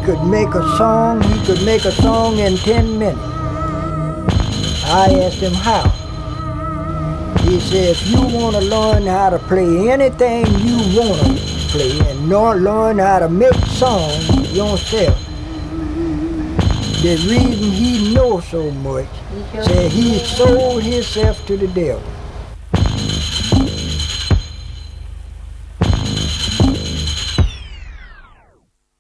could make a song. He could make a song in 10 minutes. I asked him how. He said, if you want to learn how to play anything you want to play and not learn how to make songs yourself, the reason he knows so much, said he sold himself to the devil.